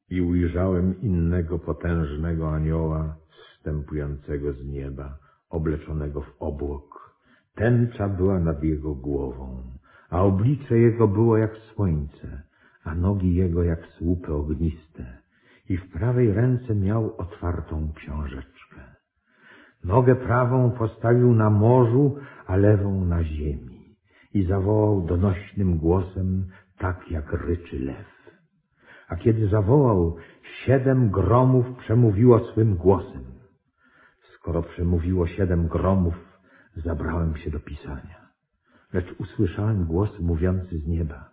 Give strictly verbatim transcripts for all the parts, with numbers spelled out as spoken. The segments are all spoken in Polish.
I ujrzałem innego potężnego anioła, zstępującego z nieba, obleczonego w obłok. Tęcza była nad jego głową, a oblicze jego było jak słońce, a nogi jego jak słupy ogniste. I w prawej ręce miał otwartą książeczkę. Nogę prawą postawił na morzu, a lewą na ziemi. I zawołał donośnym głosem, tak jak ryczy lew. A kiedy zawołał, siedem gromów przemówiło swym głosem. Skoro przemówiło siedem gromów, zabrałem się do pisania. Lecz usłyszałem głos mówiący z nieba.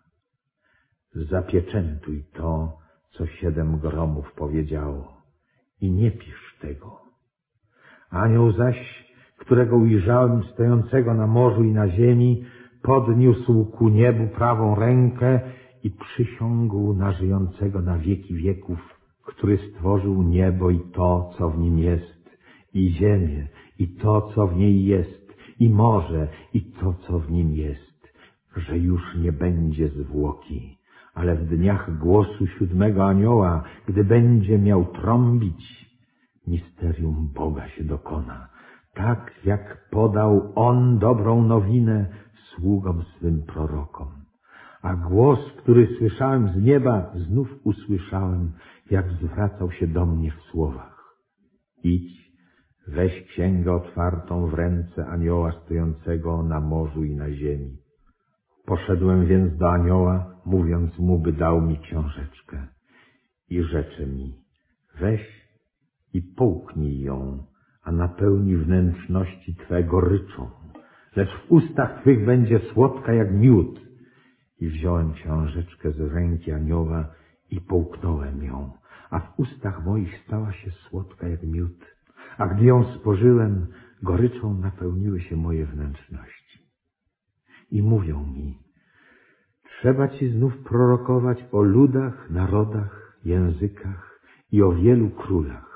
Zapieczętuj to, co siedem gromów powiedziało, i nie pisz tego. Anioł zaś, którego ujrzałem stojącego na morzu i na ziemi, podniósł ku niebu prawą rękę i przysiągł na żyjącego na wieki wieków, który stworzył niebo i to, co w nim jest, i ziemię, i to, co w niej jest, i morze, i to, co w nim jest, że już nie będzie zwłoki, ale w dniach głosu siódmego anioła, gdy będzie miał trąbić, misterium Boga się dokona, tak jak podał On dobrą nowinę sługom swym prorokom. A głos, który słyszałem z nieba, znów usłyszałem, jak zwracał się do mnie w słowach. Idź, weź księgę otwartą w ręce anioła stojącego na morzu i na ziemi. Poszedłem więc do anioła, mówiąc mu, by dał mi książeczkę. I rzecze mi, weź i połknij ją, a napełni wnętrzności Twe goryczą, lecz w ustach Twych będzie słodka jak miód. I wziąłem książeczkę z ręki anioła i połknąłem ją, a w ustach moich stała się słodka jak miód. A gdy ją spożyłem, goryczą napełniły się moje wnętrzności. I mówią mi, trzeba Ci znów prorokować o ludach, narodach, językach i o wielu królach.